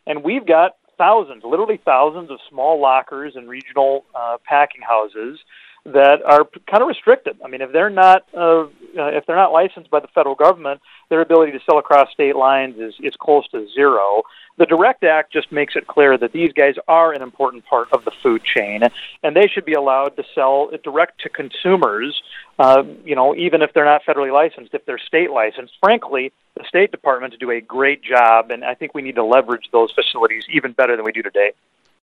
And we've got thousands, literally thousands of small lockers and regional packing houses that are kind of restricted. I mean, if they're not licensed by the federal government, their ability to sell across state lines is close to zero. The DIRECT Act just makes it clear that these guys are an important part of the food chain, and they should be allowed to sell direct to consumers, even if they're not federally licensed, if they're state licensed. Frankly, the State Departments do a great job, and I think we need to leverage those facilities even better than we do today.